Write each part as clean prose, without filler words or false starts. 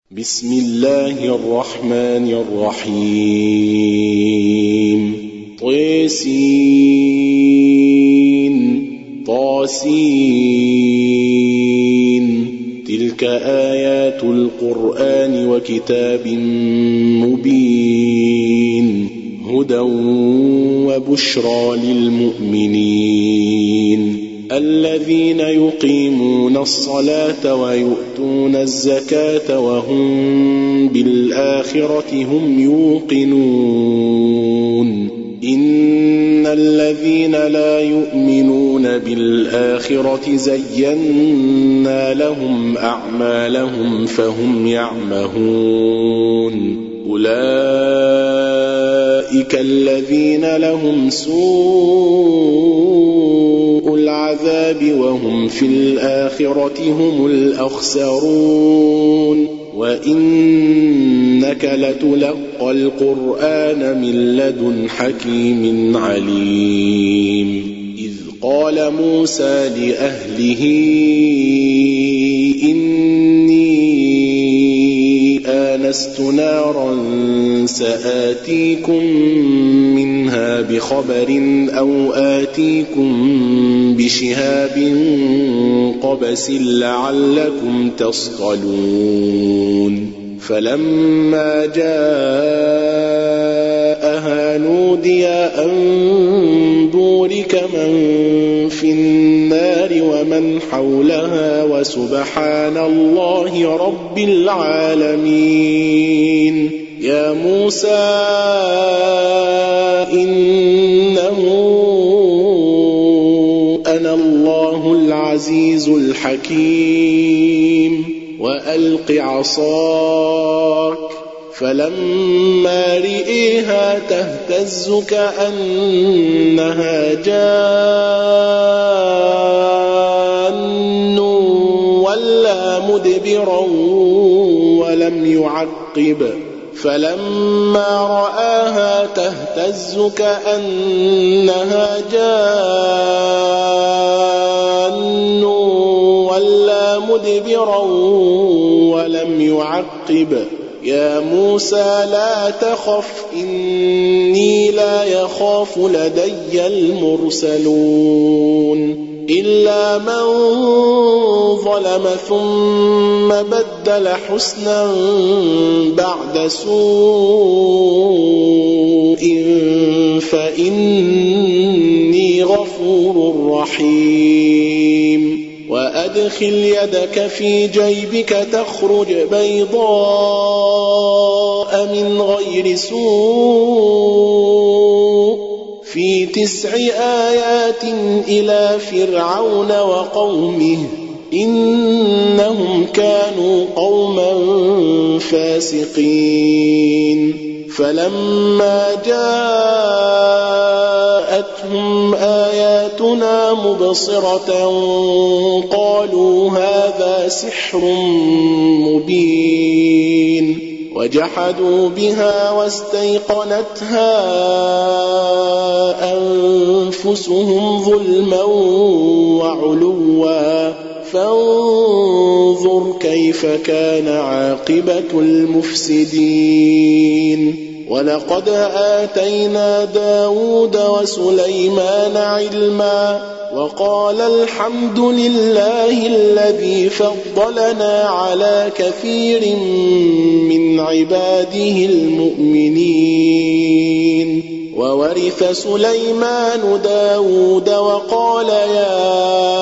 بسم الله الرحمن الرحيم طاسين تلك آيات القرآن وكتاب مبين هدى وبشرى للمؤمنين الذين يقيمون الصلاة ويؤتون الزكاة وهم بالآخرة هم يوقنون إن الذين لا يؤمنون بالآخرة زينا لهم أعمالهم فهم يعمهون أولئك الذين لهم سوء العذاب وهم في الآخرة هم الأخسرون وإنك لتلقى القرآن من لدن حكيم عليم إذ قال موسى لأهله إني آنست نارا سآتيكم منها بخبر أو آتيكم بشهاب قبس لعلكم تصطلون فلما جاءها نودي أن بورك من في النار ومن حولها وسبحان الله رب العالمين يا موسى إنه أنا الله العزيز الحكيم وألق عصاك فلما رئيها تهتز كأنها جان ولا مدبرا ولم يعقب فلما رآها تهتز كأنها جان ولا مدبرا ولم يعقب يا موسى لا تخف إني لا يخاف لدي المرسلون إلا من ظلم ثم بدل حسنا بعد سوء فإني غفور رحيم وأدخل يدك في جيبك تخرج بيضاء من غير سوء في 9 آيات إلى فرعون وقومه إنهم كانوا قوما فاسقين فلما جاءتهم آياتنا مبصرة قالوا هذا سحر مبين وجحدوا بها واستيقنتها أنفسهم ظلما وعلوا فانظر كيف كان عاقبة المفسدين ولقد آتينا داود وسليمان علما وقال الحمد لله الذي فضلنا على كثير من عباده المؤمنين وورث سليمان داود وقال يا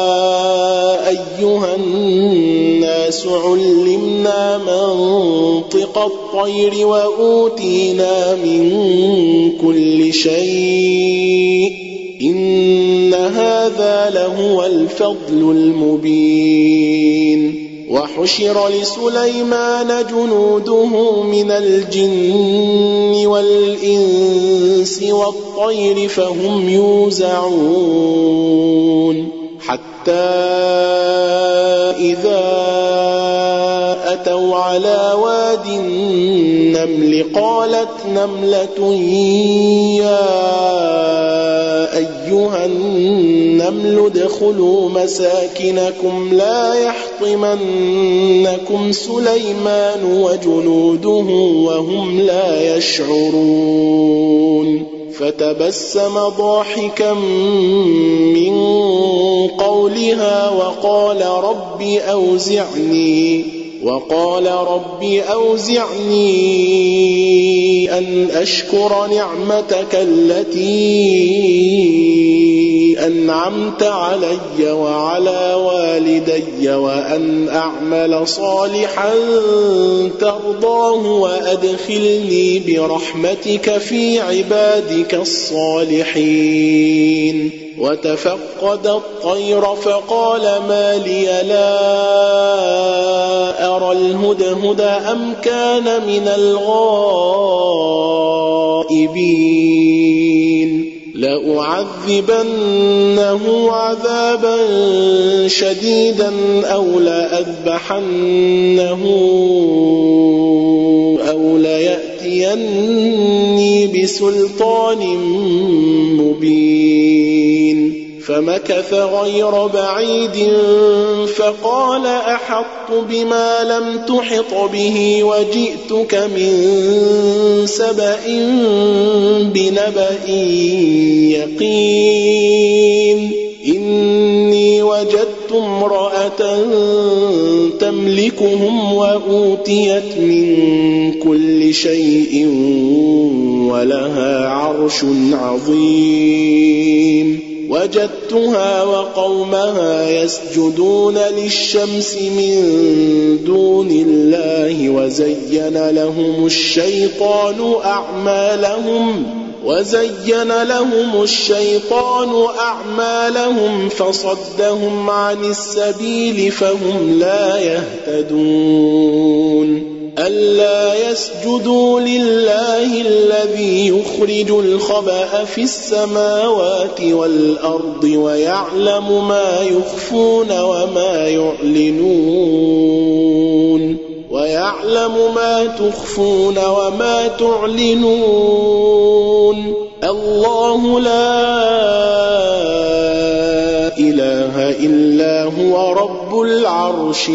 أيها الناس علمنا منطق الطير وأوتينا من كل شيء إن هذا لهو الفضل المبين وحشر لسليمان جنوده من الجن والإنس والطير فهم يوزعون حتى إذا أتوا على واد النمل قالت نملة يا أيها النمل ادخلوا مساكنكم لا يحطمنكم سليمان وجنوده وهم لا يشعرون فتبسم ضاحكا من قولها وقال رب أوزعني أن أشكر نعمتك التي أنعمت علي وعلى والدي وأن أعمل صالحا ترضاه وأدخلني برحمتك في عبادك الصالحين وتفقد الطير فقال ما لي لا أرى الهدهد أم كان من الغائبين لأعذبنه عذابا شديدا أو لأذبحنه أو ليأتيني بسلطان مبين فمكث غير بعيد فقال أحطت بما لم تحط به وجئتك من سبأ بنبأ يقين إني وجدت امرأة تملكهم وأوتيت من كل شيء ولها عرش عظيم وجدتها وقومها يسجدون للشمس من دون الله وزين لهم الشيطان أعمالهم فصدهم عن السبيل فهم لا يهتدون ألا يسجدوا لله الذي يخرج الخبأ في السماوات والأرض ويعلم ما يخفون وما يعلنون الله لا إله إلا هو رب العرش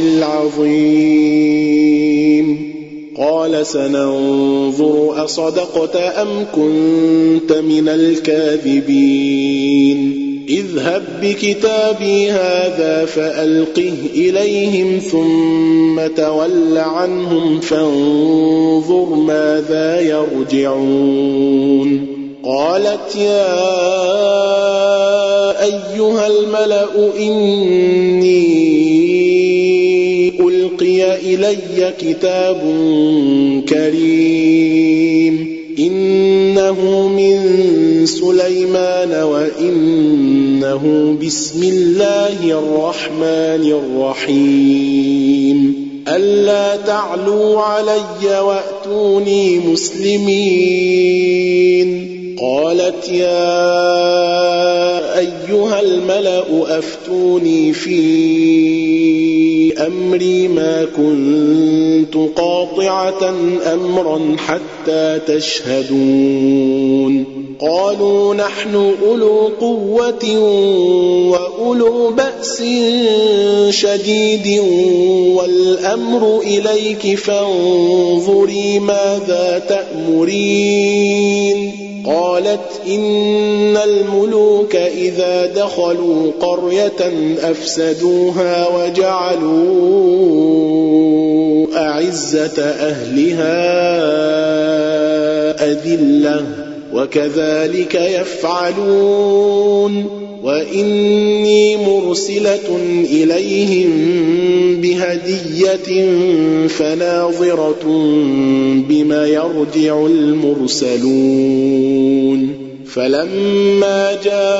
العظيم قال سننظر أصدقت أم كنت من الكاذبين اذهب بكتابي هذا فألقه إليهم ثم تول عنهم فانظر ماذا يرجعون قالت يا أيها الملأ إني ألقي إلي كتاب كريم إنه من سليمان وإنه بسم الله الرحمن الرحيم ألا تعلوا علي وأتوني مسلمين قالت يا أيها الملأ أفتوني في أمري ما كنت قاطعة أمرا حتى تشهدون قالوا نحن أولو قوة وأولو بأس شديد والأمر إليك فانظري ماذا تأمرين قالت إن الملوك إذا دخلوا قرية أفسدوها وجعلوا أعزة أهلها أذلة وكذلك يفعلون وإني مرسلة إليهم بهدية فناظرة بما يرجع المرسلون فلما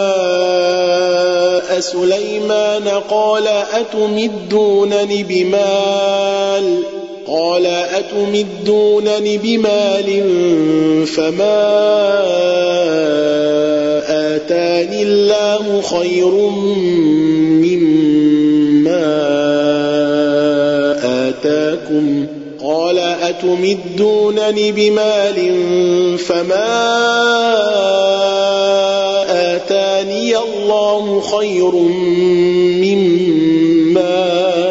جاء سليمان قال أتمدونني بمال فما آتاني الله خير مما آتاكم أتمدونني بمال فما آتاني الله خير مما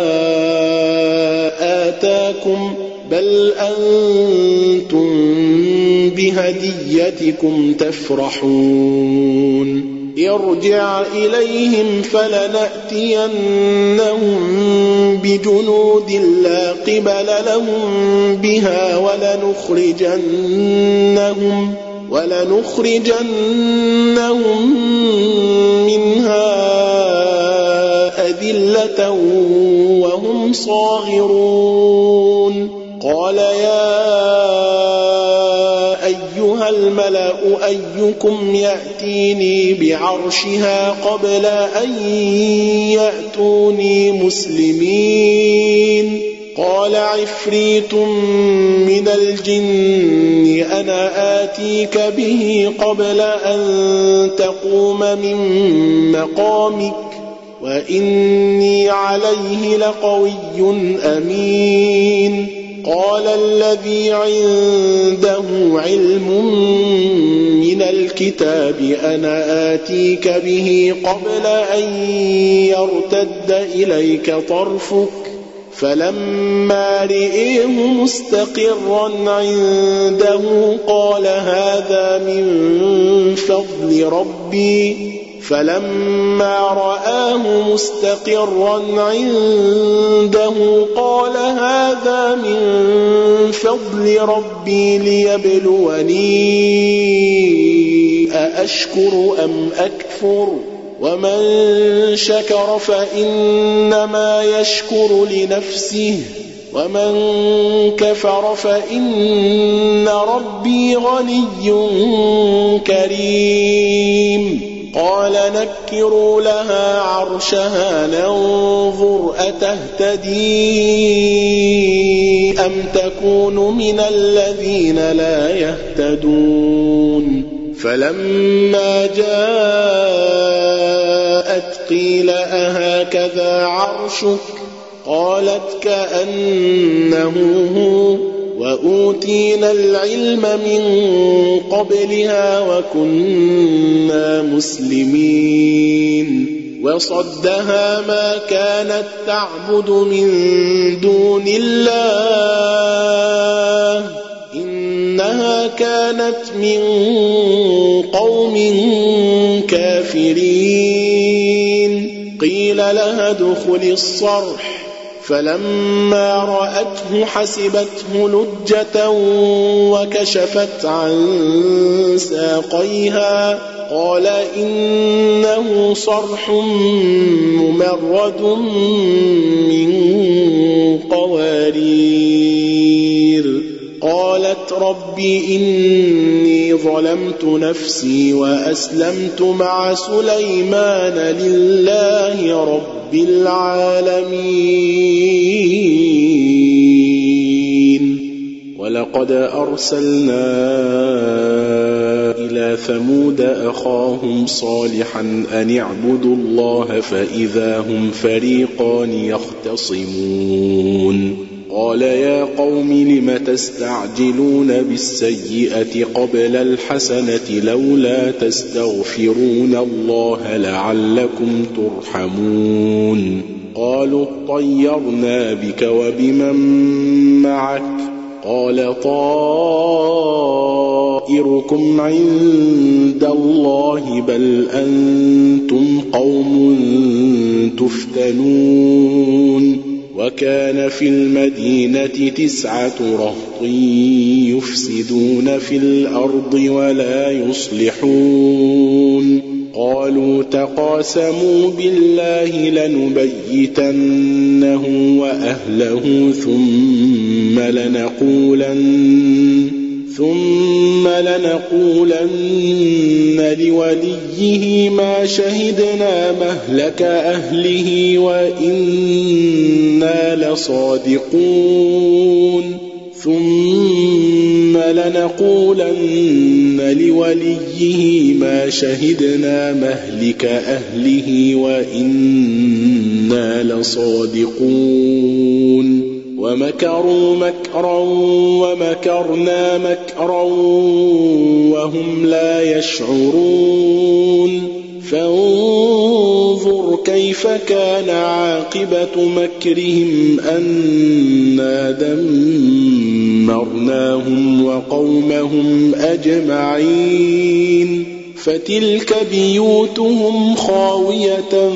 آتاكم بل أنتم بهديتكم تفرحون ارجع إليهم فلنأتينهم بجنود لا قبل لهم بها ولنخرجنهم منها أذلة وهم صاغرون قال يا أيها الملأ أيكم يأتيني بعرشها قبل أن يأتوني مسلمين قال عفريت من الجن أنا آتيك به قبل أن تقوم من مقامك وإني عليه لقوي أمين قال الذي عنده علم من الكتاب أنا آتيك به قبل أن يرتد إليك طرفك فلما رئيه مستقرا عنده قال هذا من فضل ربي فلما رآه مستقرا عنده قال هذا من فضل ربي ليبلوني أأشكر أم أكفر ومن شكر فإنما يشكر لنفسه ومن كفر فإن ربي غني كريم قال نكروا لها عرشها ننظر أتهتدي أم تكون من الذين لا يهتدون فلما جاءت قيل أهكذا عرشك قالت كأنه هو وأوتينا العلم من قبلها وكنا مسلمين وصدها ما كانت تعبد من دون الله إنها كانت من قوم كافرين قيل لها ادخل الصرح فلما رأته حسبته لجة وكشفت عن ساقيها قال إنه صرح ممرد من قوارير قالت رب إني ظلمت نفسي وأسلمت مع سليمان لله رب العالمين ولقد أرسلنا إلى ثمود أخاهم صالحا أن اعبدوا الله فإذا هم فريقان يختصمون قال يا قوم لم تستعجلون بالسيئة قبل الحسنة لولا تستغفرون الله لعلكم ترحمون قالوا اطيرنا بك وبمن معك قال طائركم عند الله بل أنتم قوم تفتنون وكان في المدينة 9 رهط يفسدون في الأرض ولا يصلحون قالوا تقاسموا بالله لنبيتنه وأهله ثم لنقولن لوليه ما شهدنا مهلك أهله وإنا لصادقون ثم لنقولن لوليه ما شهدنا مهلك أهله وإنا لصادقون ومكروا مكرا ومكرنا مكرا وهم لا يشعرون فانظر كيف كان عاقبة مكرهم أنا دمرناهم وقومهم أجمعين فتلك بيوتهم خاوية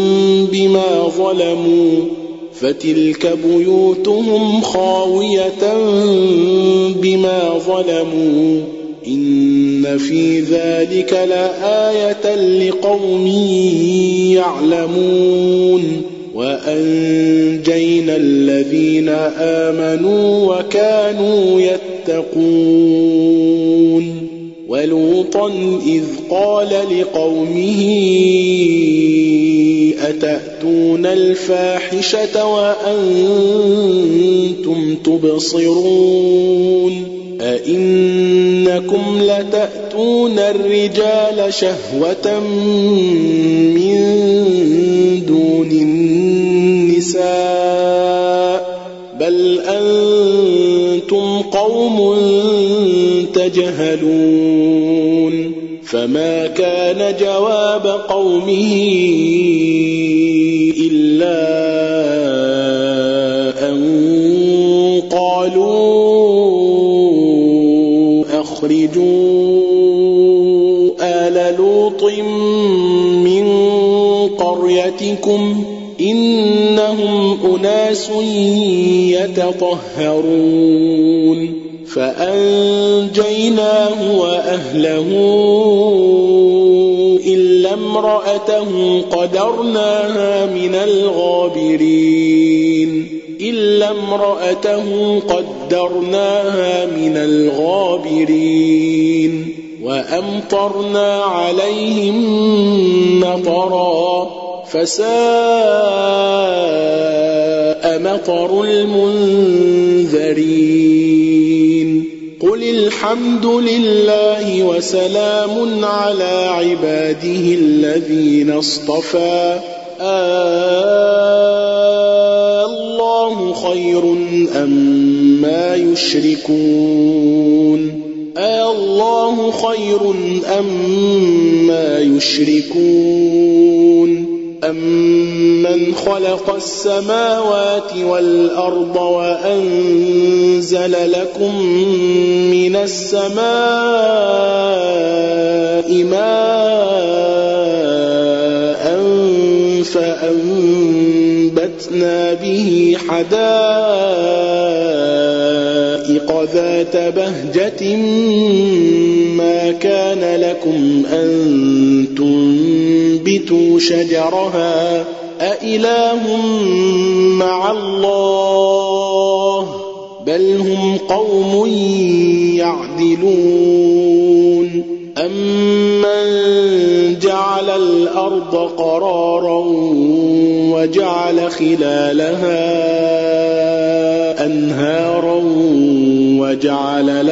بما ظلموا إن في ذلك لآية لقوم يعلمون وأنجينا الذين آمنوا وكانوا يتقون ولوطا إذ قال لقومه أتأتون الفاحشة وأنتم تبصرون أئنكم لتأتون الرجال شهوة من دون النساء بل أنتم قوم تجهلون فما كان جواب قومه إلا أن قالوا أخرجوا آل لوط من قريتكم إنهم أناس يتطهرون فأنجيناه وأهله إلا امرأته قدرناها من الغابرين وأمطرنا عليهم مطرا فساء مطر المنذرين قل الحمد لله وسلام على عباده الذين اصطفى الله خير أما يشركون أمن خلق السماوات والأرض وأنزل لكم من السماء ماء فأنبتنا به حدائق ذات بهجة ما كان لكم أن تنبتوا شجرها أإله مع الله بل هم قوم يعدلون أمن جعل الأرض قرارا وجعل خلالها أنهارا وجعل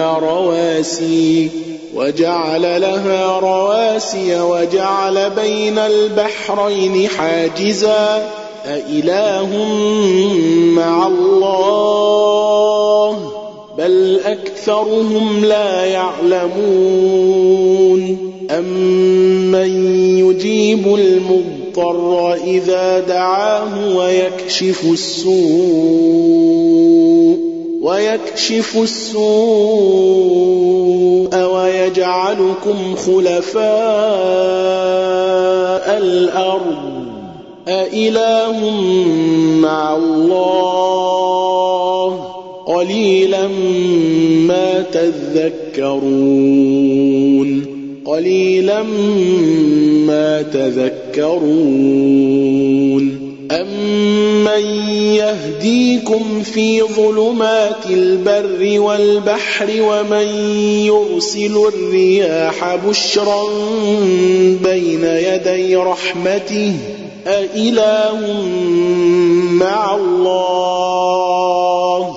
لها رواسي وجعل بين البحرين حاجزا أإله مع الله بل أكثرهم لا يعلمون أمن يجيب المضطر إذا دعاه ويكشف السوء ويجعلكم خلفاء الأرض أإله مع الله قليلا ما تذكرون أمن يهديكم في ظلمات البر والبحر ومن يرسل الرياح بشرا بين يدي رحمته أإله مع الله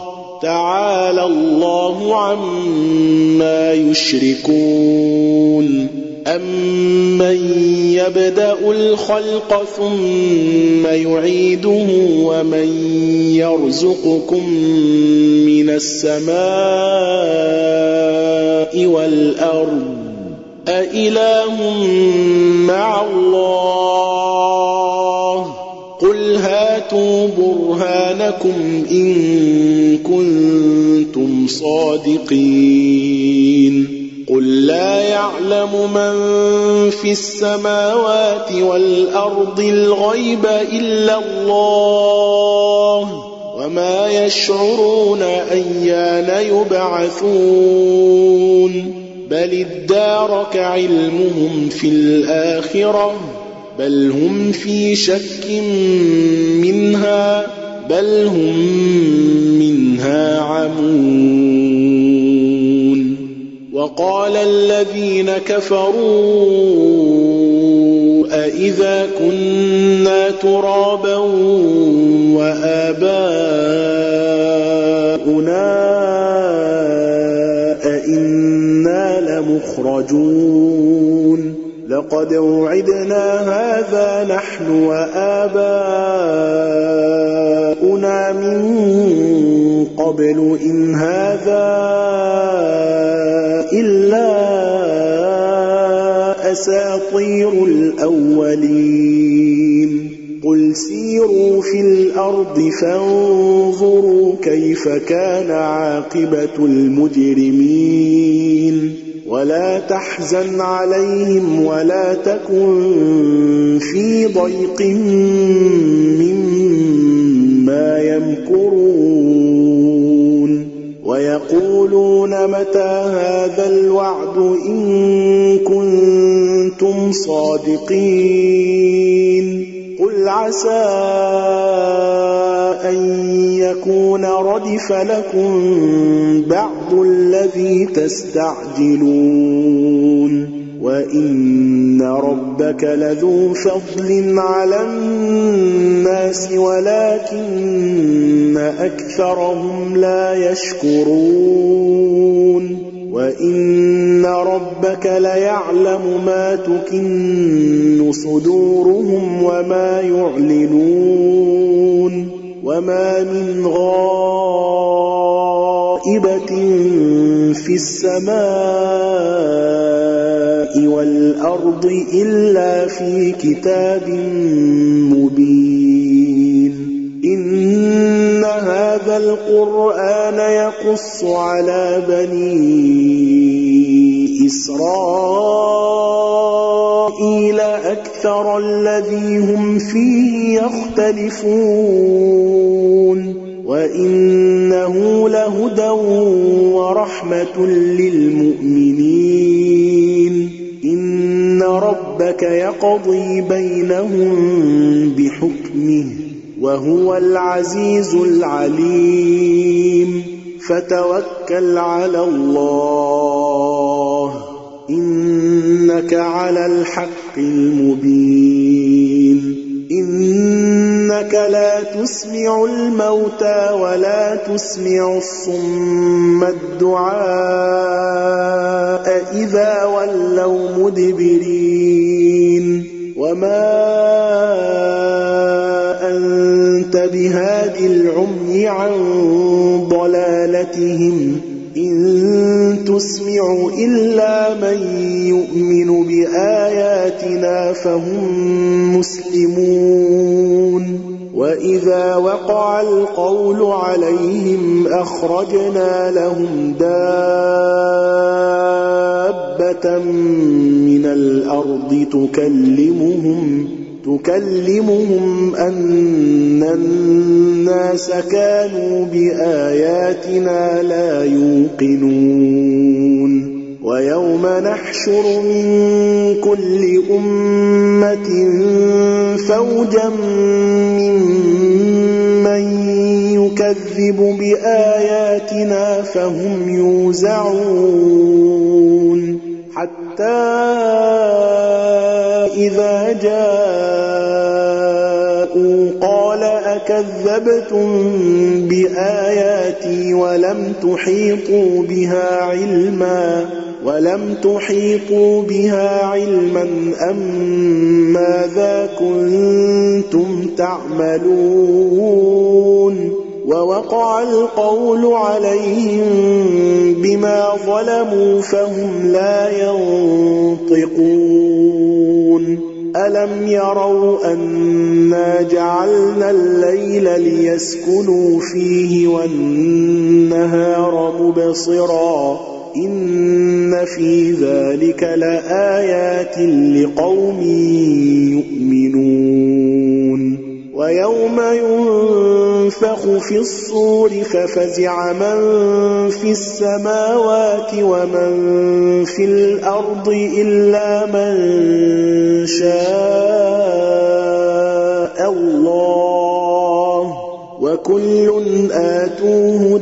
تعالى الله عما يشركون أَمَّن يَبْدَأُ الْخَلْقَ ثُمَّ يُعِيدُهُ وَمَن يَرْزُقُكُم مِّنَ السَّمَاءِ وَالْأَرْضِ أَإِلَٰهٌ مَّعَ اللَّهِ قُلْ هَاتُوا بُرْهَانَكُمْ إِن كُنتُمْ صَادِقِينَ قُل لا يعلم من في السماوات والأرض الغيب إلا الله وما يشعرون أيان يبعثون بل ادارك علمهم في الآخرة بل هم في شك منها بل هم منها عمون وقال الذين كفروا أإذا كنا ترابا وآباؤنا أإنا لمخرجون لقد وعدنا هذا نحن وآباؤنا من قبل إن هذا إلا أساطير الأولين قل سيروا في الأرض فانظروا كيف كان عاقبة المجرمين ولا تحزن عليهم ولا تكن في ضيق مما يمكرون ويقولون متى هذا الوعد إن كنتم صادقين قل عسى أن يكون ردف لكم بعض الذي تستعجلون وإن ربك لذو فضل على الناس ولكن أكثرهم لا يشكرون وإن ربك ليعلم ما تكن صدورهم وما يعلنون وما من غائبة في السماء والأرض إلا في كتاب مبين إن هذا القرآن يقص على بني إسرائيل أكثر الذي هم فيه يختلفون وإنه لهدى ورحمة للمؤمنين إن ربك يقضي بينهم بحكمه وهو العزيز العليم فتوكل على الله إنك على الحق المبين إنك لا تسمع الموتى ولا تسمع الصم الدعاء إذا ولوا مدبرين وما أنت بهاد العمي عن ضلالتهم إن تسمع إلا من يؤمن بآياتنا فهم مسلمون وإذا وقع القول عليهم أخرجنا لهم دابة من الأرض تكلمهم أن الناس كانوا بآياتنا لا يوقنون ويوم نحشر من كل أمة فوجا ممن يكذب بآياتنا فهم يوزعون حتى إذا جاءوا قال كذبتم بآياتي ولم تحيطوا بها علما أم ماذا كنتم تعملون ووقع القول عليهم بما ظلموا فهم لا ينطقون ألم يروا أنا جعلنا الليل ليسكنوا فيه والنهار مبصرا إن في ذلك لآيات لقوم يؤمنون ويوم ينفخ في الصور ففزع من في السماوات ومن في الأرض إلا من شاء الله وكل آتوه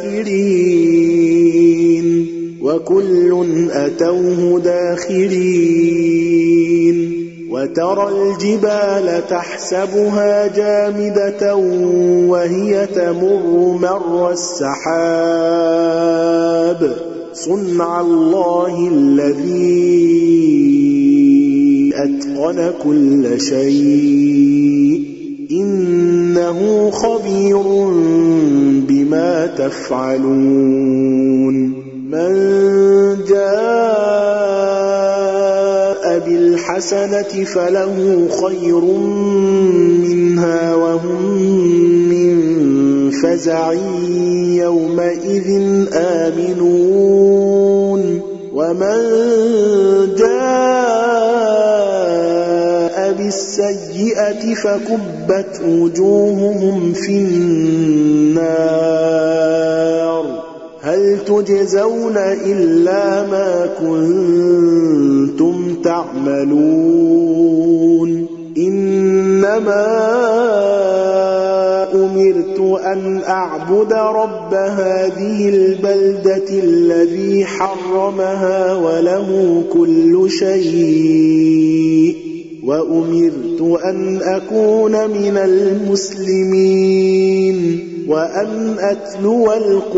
داخرين وترى الجبال تحسبها جامدة وهي تمر مر السحاب صنع الله الذي أتقن كل شيء إنه خبير بما تفعلون من جاء بالحسنة فله خير منها وهم من فزع يومئذ آمنون ومن جاء بالسيئة فكبت وجوههم في النار هل تجزون إلا ما كنتم تعملون إنما أمرت أن أعبد رب هذه البلدة الذي حرمها وله كل شيء وأمرت أن أكون من المسلمين وأن أتلو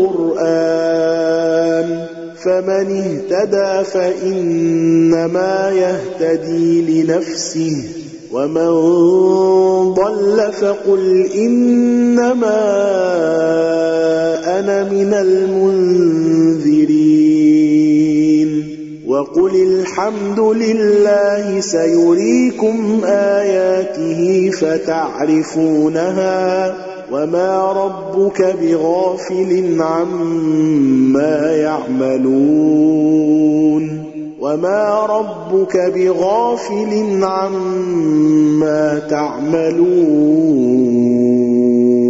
القرآن فمن اهتدى فإنما يهتدي لنفسه ومن ضل فقل إنما أنا من المنذرين وقل الحمد لله سيريكم آياته فتعرفونها وما ربك بغافل عما يعملون وما ربك بغافل عما تعملون